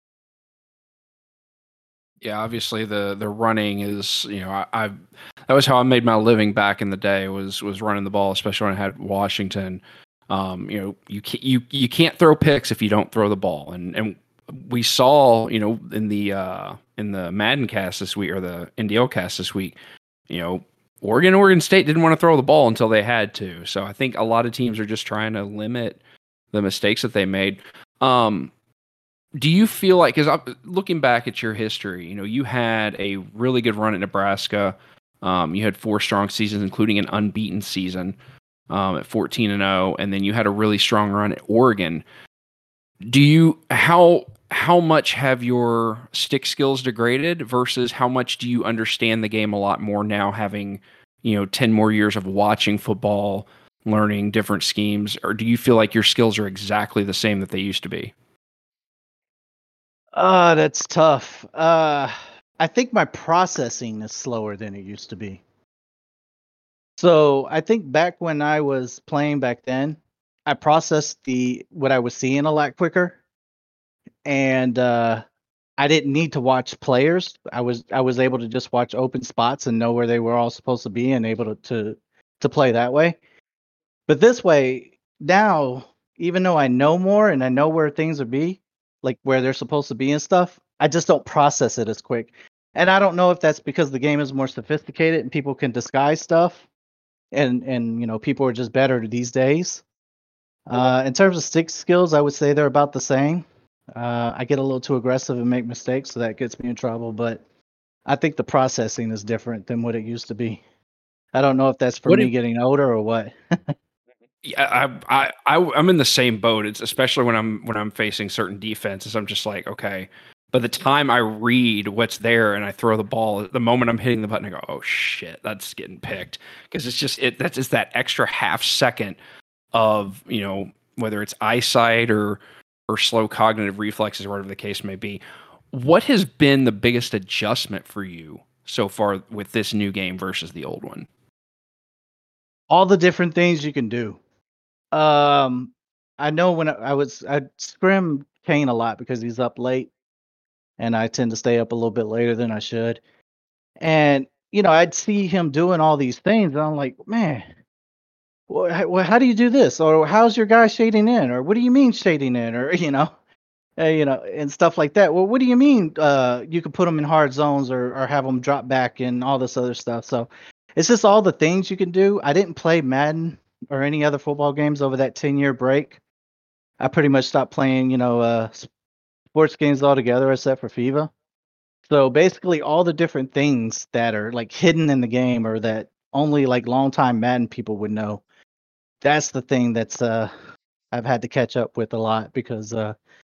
Yeah, obviously the running is I that was how I made my living back in the day was running the ball, especially when I had Washington. You can't throw picks if you don't throw the ball, and we saw in the Madden cast this week or the NDL cast this week, Oregon State didn't want to throw the ball until they had to. So I think a lot of teams are just trying to limit the mistakes that they made. Do you feel like, because looking back at your history, you had a really good run at Nebraska. You had 4 strong seasons, including an unbeaten season at 14-0, and then you had a really strong run at Oregon. How much have your stick skills degraded versus how much do you understand the game a lot more now, having 10 more years of watching football, learning different schemes, or do you feel like your skills are exactly the same that they used to be? That's tough. I think my processing is slower than it used to be. So I think back when I was playing back then, I processed what I was seeing a lot quicker, and I didn't need to watch players. I was able to just watch open spots and know where they were all supposed to be, and able to play that way. But this way now, even though I know more and I know where things would be, like where they're supposed to be and stuff, I just don't process it as quick. And I don't know if that's because the game is more sophisticated and people can disguise stuff, and people are just better these days. In terms of stick skills, I would say they're about the same. I get a little too aggressive and make mistakes, so that gets me in trouble. But I think the processing is different than what it used to be. I don't know if that's for What me getting older or what. Yeah, I'm in the same boat. It's especially when I'm facing certain defenses. I'm just like, okay. By the time I read what's there and I throw the ball, the moment I'm hitting the button, I go, oh shit, that's getting picked. Because that's just that extra half second of whether it's eyesight or slow cognitive reflexes or whatever the case may be. What has been the biggest adjustment for you so far with this new game versus the old one? All the different things you can do. I know when I scrim Kane a lot because he's up late, and I tend to stay up a little bit later than I should. And I'd see him doing all these things, and I'm like, man, how do you do this? Or how's your guy shading in? Or what do you mean shading in? Or and stuff like that. Well, what do you mean? You could put them in hard zones or have them drop back and all this other stuff. So it's just all the things you can do. I didn't play Madden or any other football games over that 10-year break. I pretty much stopped playing, sports games altogether except for FIFA. So basically, all the different things that are like hidden in the game or that only like longtime Madden people would know. That's the thing that's I've had to catch up with a lot because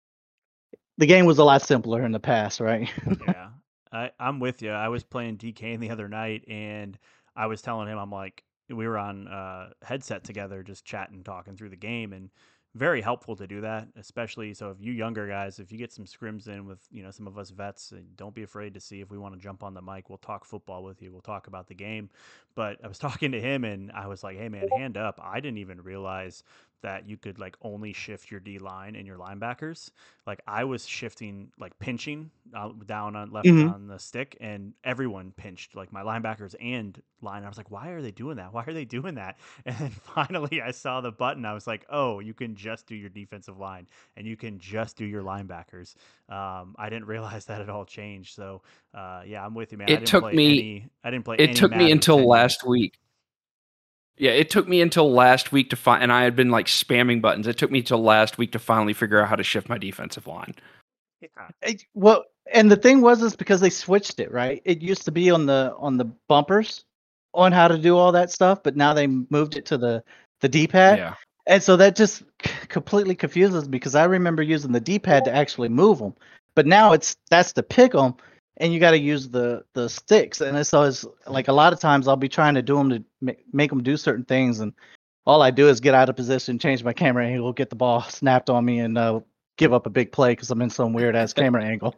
the game was a lot simpler in the past, right? Yeah, I'm with you. I was playing DK the other night, and I was telling him, I'm like, we were on headset together, just chatting, talking through the game, and very helpful to do that. Especially so, if you younger guys, if you get some scrims in with some of us vets, don't be afraid to see if we want to jump on the mic. We'll talk football with you. We'll talk about the game. But I was talking to him, and I was like, hey man, hand up. I didn't even realize that you could like only shift your D line and your linebackers. Like I was shifting, like pinching down on left hmm on the stick, and everyone pinched, like my linebackers and line. I was like, why are they doing that? Why are they doing that? And then finally, I saw the button. I was like, oh, you can just do your defensive line and you can just do your linebackers. I didn't realize that it all changed. So yeah, I'm with you, man. It took me I didn't play it any took me Madden for until 10 years. last week. Yeah, it took me until last week to find, and I had been like spamming buttons. It took me till last week to finally figure out how to shift my defensive line. Yeah. Well, and the thing was is because they switched it, right? It used to be on the bumpers on how to do all that stuff, but now they moved it to the D-pad. Yeah. And so that just completely confuses me because I remember using the D-pad to actually move them, but now that's to pick them, and you got to use the sticks. And so it's like a lot of times I'll be trying to do them to make them do certain things, and all I do is get out of position, change my camera angle, get the ball snapped on me, and give up a big play because I'm in some weird ass camera angle.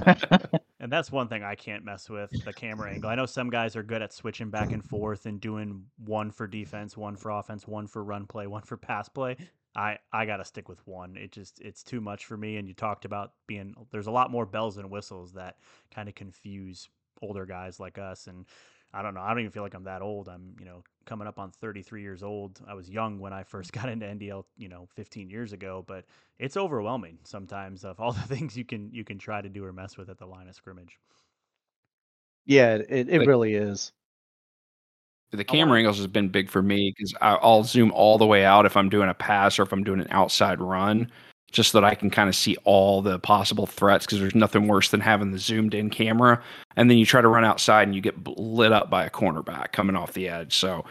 And that's one thing I can't mess with, the camera angle. I know some guys are good at switching back and forth and doing one for defense, one for offense, one for run play, one for pass play. I got to stick with one. It's too much for me. And you talked about there's a lot more bells and whistles that kind of confuse older guys like us. And I don't know. I don't even feel like I'm that old. I'm, coming up on 33 years old. I was young when I first got into NDL, 15 years ago, but it's overwhelming sometimes of all the things you can try to do or mess with at the line of scrimmage. Yeah, it The, really is. the I want camera to angles has been big for me because I'll zoom all the way out if I'm doing a pass or if I'm doing an outside run, just so that I can kind of see all the possible threats. Because there's nothing worse than having the zoomed in camera, and then you try to run outside and you get lit up by a cornerback coming off the edge. So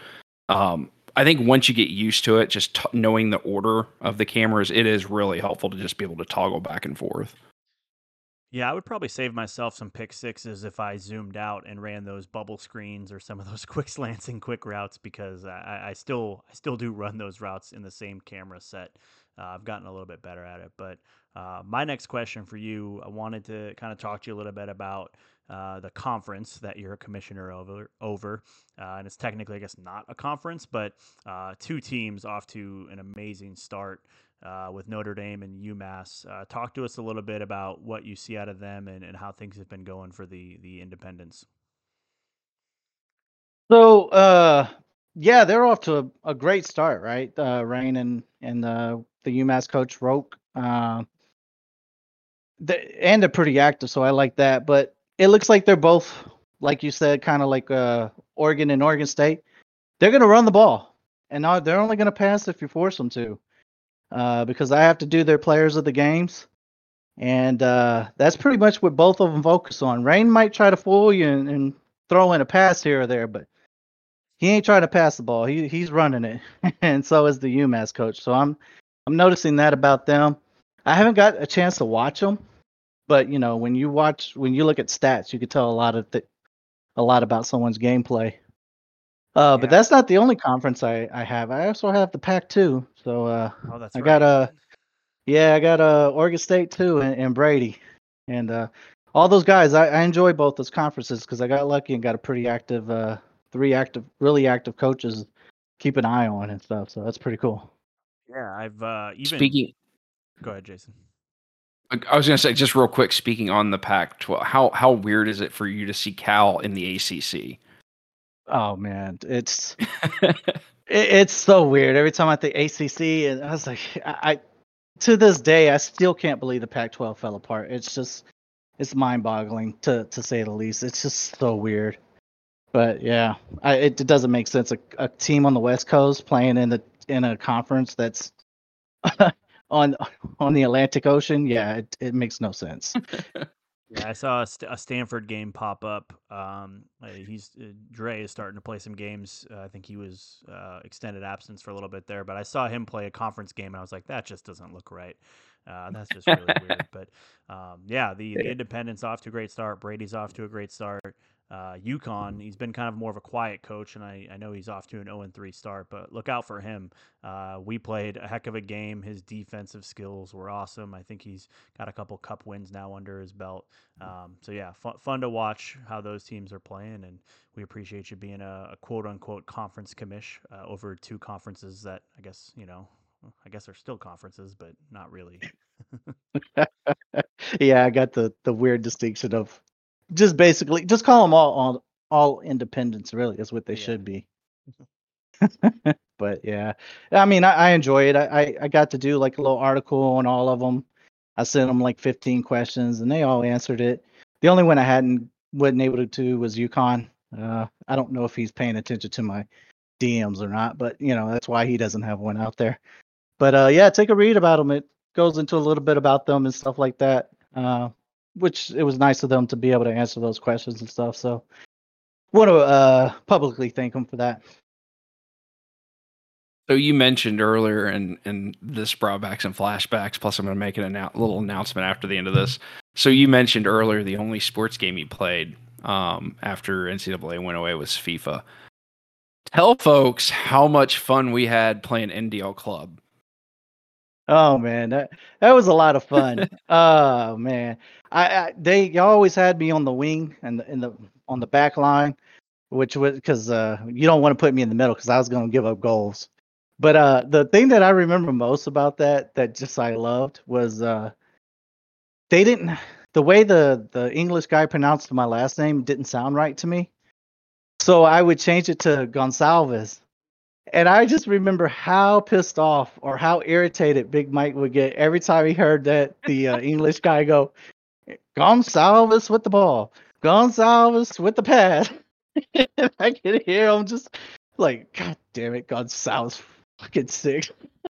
I think once you get used to it, just knowing the order of the cameras, it is really helpful to just be able to toggle back and forth. Yeah, I would probably save myself some pick sixes if I zoomed out and ran those bubble screens or some of those quick slants and quick routes because I still do run those routes in the same camera set. I've gotten a little bit better at it. But my next question for you, I wanted to kind of talk to you a little bit about the conference that you're a commissioner over. And it's technically, I guess, not a conference, but two teams off to an amazing start with Notre Dame and UMass. Talk to us a little bit about what you see out of them and how things have been going for the independents. So yeah, they're off to a great start, right? Rain and the UMass coach Roke. And they're pretty active, so I like that. But it looks like they're both, like you said, kind of like Oregon and Oregon State. They're going to run the ball, and they're only going to pass if you force them to, because I have to do their players of the games, and that's pretty much what both of them focus on. Rain might try to fool you and throw in a pass here or there, but he ain't trying to pass the ball. He's running it, and so is the UMass coach. So I'm noticing that about them. I haven't got a chance to watch them, but when you look at stats, you could tell a lot about someone's gameplay. But Yeah. that's not the only conference I have. I also have the Pac-2. So Oh, that's I got right. I got Oregon State too, and Brady, and all those guys. I enjoy both those conferences because I got lucky and got a pretty active, really active coaches keep an eye on and stuff. So that's pretty cool. Yeah, I've even Speaking, go ahead, Jason. I was going to say just real quick. Speaking on the Pac-12, how weird is it for you to see Cal in the ACC? Oh man, it's so weird. Every time I think ACC, and I was like, I to this day, I still can't believe the Pac-12 fell apart. It's mind-boggling to say the least. It's just so weird. But yeah, it doesn't make sense. A team on the West Coast playing in a conference that's on on the Atlantic Ocean, yeah, it makes no sense. Yeah, I saw a Stanford game pop up. Dre is starting to play some games. I think he was extended absence for a little bit there, but I saw him play a conference game, and I was like, that just doesn't look right. That's just really weird. But yeah, the Independent's off to a great start. Brady's off to a great start. UConn, he's been kind of more of a quiet coach, and I know he's off to an 0-3 start, but look out for him. We played a heck of a game. His defensive skills were awesome. I think he's got a couple cup wins now under his belt. So yeah, fun to watch how those teams are playing, and we appreciate you being a quote unquote conference commish over two conferences that I guess are still conferences, but not really. Yeah, I got the weird distinction of just call them all independents. Really, is what they should be. But yeah, I mean, I enjoy it. I got to do like a little article on all of them. I sent them like 15 questions, and they all answered it. The only one I wasn't able to do was UConn. I don't know if he's paying attention to my DMs or not, but that's why he doesn't have one out there. But yeah, take a read about them. It goes into a little bit about them and stuff like that. Which it was nice of them to be able to answer those questions and stuff. So, want to publicly thank them for that. So you mentioned earlier, and this brought back some flashbacks. Plus, I'm going to make a little announcement after the end of this. So you mentioned earlier the only sports game you played after NCAA went away was FIFA. Tell folks how much fun we had playing NDL Club. Oh man, that was a lot of fun. Oh man, they always had me on the wing and on the back line, which was because you don't want to put me in the middle because I was going to give up goals. But the thing that I remember most about that just I loved was they didn't the way the English guy pronounced my last name didn't sound right to me, so I would change it to Gonsalves. And I just remember how pissed off or how irritated Big Mike would get every time he heard that the English guy go, Gonsalves with the ball, Gonsalves with the pass. And I could hear him just like, God damn it, Gonsalves fucking sick.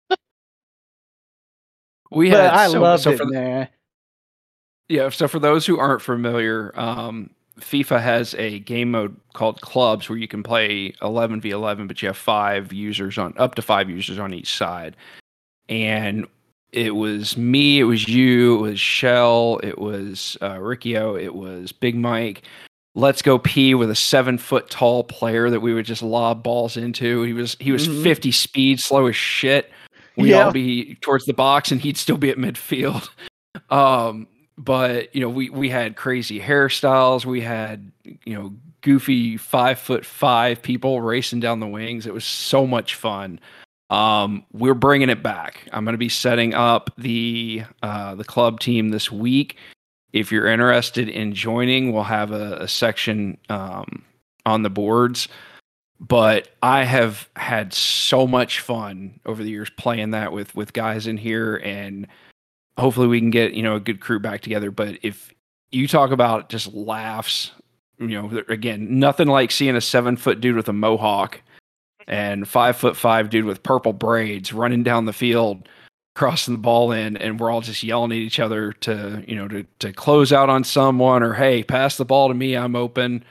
I loved it, man. Yeah, so for those who aren't familiar, FIFA has a game mode called Clubs where you can play 11v11, but you have up to 5 users on each side. And it was me, it was you, it was Shell, it was Riccio, it was Big Mike. Let's Go P with a 7-foot tall player that we would just lob balls into. He was 50 speed, slow as shit. We'd all be towards the box, and he'd still be at midfield. But we had crazy hairstyles. We had goofy 5'5" people racing down the wings. It was so much fun. We're bringing it back. I'm going to be setting up the club team this week. If you're interested in joining, we'll have a section on the boards. But I have had so much fun over the years playing that with guys in here, and hopefully we can get a good crew back together. But if you talk about just laughs, again, nothing like seeing a 7-foot dude with a mohawk and 5'5" dude with purple braids running down the field, crossing the ball in, and we're all just yelling at each other to close out on someone, or hey, pass the ball to me, I'm open.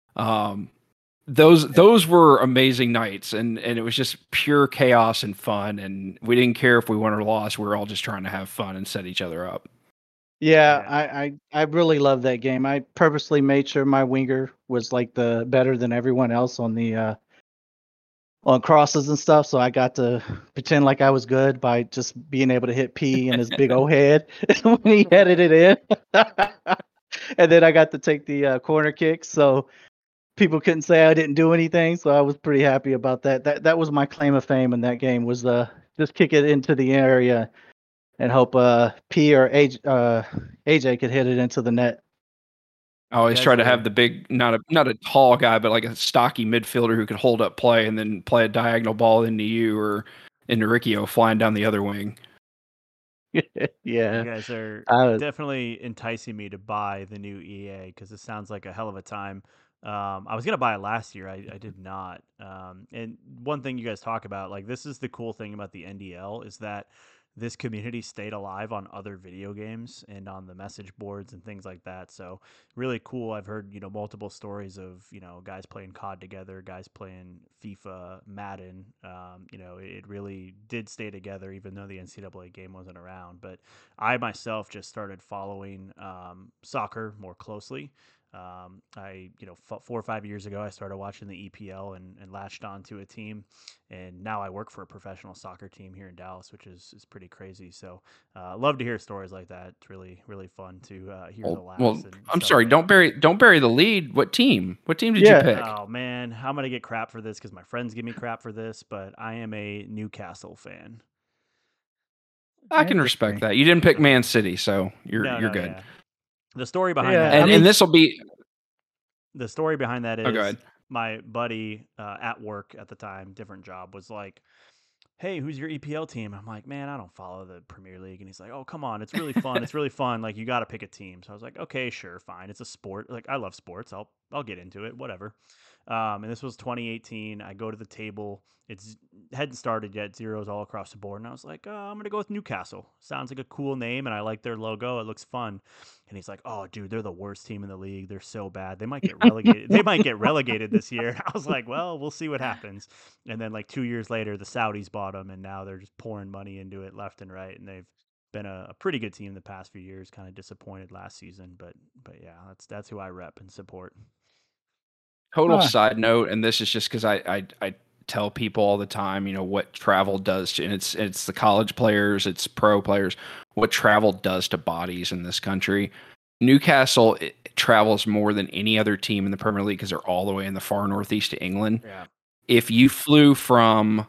Those were amazing nights, and it was just pure chaos and fun, and we didn't care if we won or lost. We were all just trying to have fun and set each other up. Yeah, I really love that game. I purposely made sure my winger was like the better than everyone else on the on crosses and stuff, so I got to pretend like I was good by just being able to hit P in his big old head when he headed it in. And then I got to take the corner kick, so people couldn't say I didn't do anything, so I was pretty happy about that. That was my claim of fame in that game, was just kick it into the area and hope P or AJ could hit it into the net. I always try to have the big, not a tall guy, but like a stocky midfielder who could hold up play and then play a diagonal ball into you or into Riccio flying down the other wing. Yeah. You guys are definitely enticing me to buy the new EA because it sounds like a hell of a time. I was going to buy it last year. I did not. And one thing you guys talk about, like, this is the cool thing about the NDL, is that this community stayed alive on other video games and on the message boards and things like that. So really cool. I've heard, multiple stories of, guys playing COD together, guys playing FIFA, Madden. It really did stay together even though the NCAA game wasn't around. But I myself just started following soccer more closely. 4 or 5 years ago, I started watching the EPL and latched onto a team, and now I work for a professional soccer team here in Dallas, which is pretty crazy. So, love to hear stories like that. It's really really fun to hear the laughs Well, and I'm stuff sorry. like. Don't bury the lead. What team? What team did you Yeah. pick? Oh man, I'm gonna get crap for this because my friends give me crap for this, but I am a Newcastle fan. I can respect that. You didn't pick Man City, so you're good. Yeah. The story behind Yeah, that, I mean, And this will be. the story behind that Oh, go is ahead. my buddy at work at the time, different job, was like, "Hey, who's your EPL team?" I'm like, "Man, I don't follow the Premier League." And he's like, "Oh, come on, it's really fun. It's really fun. Like, you got to pick a team." So I was like, "Okay, sure, fine. It's a sport. Like, I love sports. I'll get into it. Whatever." And this was 2018. I go to the table. It's hadn't started yet. Zeros all across the board. And I was like, I'm gonna go with Newcastle. Sounds like a cool name, and I like their logo. It looks fun. And he's like, "Oh, dude, they're the worst team in the league. They're so bad. They might get relegated. They might get relegated this year." I was like, "Well, we'll see what happens." And then like 2 years later, the Saudis bought them, and now they're just pouring money into it left and right. And they've been a pretty good team the past few years. Kind of disappointed last season, but yeah, that's who I rep and support. Total side note, and this is just because I tell people all the time, what travel does to, and it's the college players, it's pro players, what travel does to bodies in this country. Newcastle travels more than any other team in the Premier League because they're all the way in the far northeast of England. Yeah. If you flew from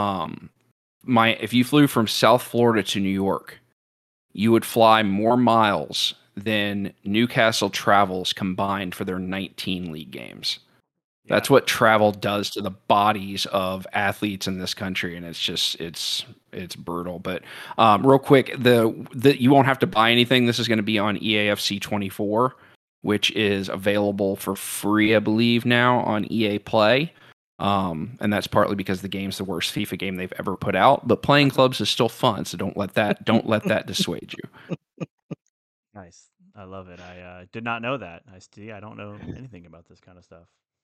if you flew from South Florida to New York, you would fly more miles than Newcastle travels combined for their 19 league games. That's what travel does to the bodies of athletes in this country, and it's brutal. But real quick, the you won't have to buy anything. This is going to be on EAFC 24, which is available for free, I believe, now on EA Play. And that's partly because the game's the worst FIFA game they've ever put out. But playing clubs is still fun, so don't let that dissuade you. Nice. I love it. I did not know that. I don't know anything about this kind of stuff.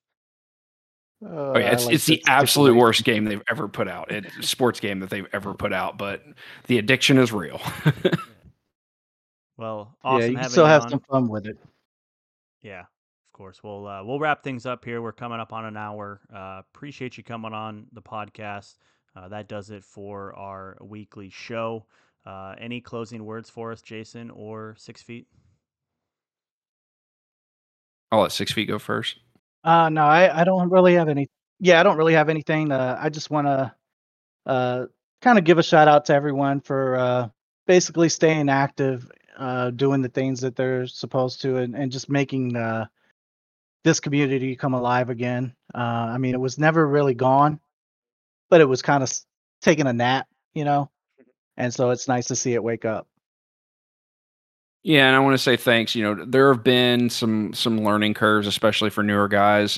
Oh yeah, I like it's the this absolute situation. worst game they've ever put out. It's a sports game that they've ever put out, but the addiction is real. Well, Yeah, awesome you can having still you have on. some fun with it. Yeah, of course. We'll wrap things up here. We're coming up on an hour. Appreciate you coming on the podcast. That does it for our weekly show. Any closing words for us, Jason or 6 Feet? I'll let 6 Feet go first. No, I don't really have any. Yeah, I don't really have anything. I just want to kind of give a shout out to everyone for basically staying active, doing the things that they're supposed to, and just making this community come alive again. I mean, it was never really gone, but it was kind of taking a nap, and so it's nice to see it wake up. Yeah, and I want to say thanks. There have been some learning curves, especially for newer guys.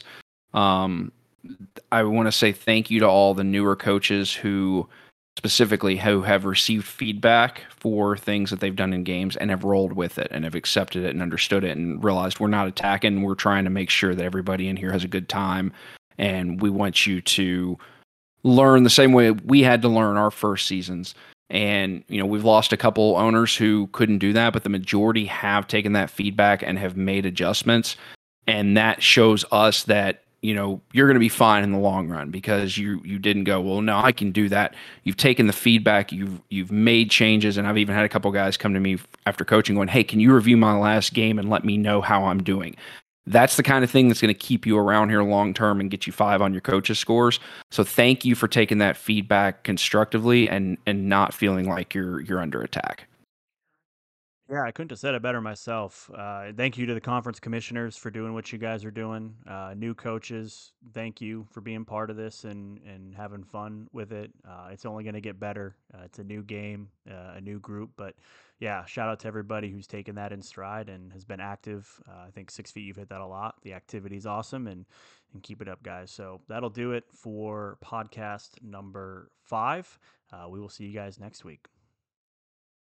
I want to say thank you to all the newer coaches who have received feedback for things that they've done in games and have rolled with it and have accepted it and understood it and realized we're not attacking. We're trying to make sure that everybody in here has a good time, and we want you to learn the same way we had to learn our first seasons. And, we've lost a couple owners who couldn't do that, but the majority have taken that feedback and have made adjustments. And that shows us that, you're going to be fine in the long run because you didn't go, well, no, I can do that. You've taken the feedback, you've made changes. And I've even had a couple guys come to me after coaching going, hey, can you review my last game and let me know how I'm doing? That's the kind of thing that's going to keep you around here long term and get you 5 on your coaches scores. So thank you for taking that feedback constructively and not feeling like you're under attack. Yeah, I couldn't have said it better myself. Thank you to the conference commissioners for doing what you guys are doing. New coaches, thank you for being part of this and having fun with it. It's only going to get better. It's a new game, a new group, but yeah, shout out to everybody who's taken that in stride and has been active. I think 6 Feet, you've hit that a lot. The activity's awesome, and keep it up, guys. So that'll do it for podcast number 5. We will see you guys next week.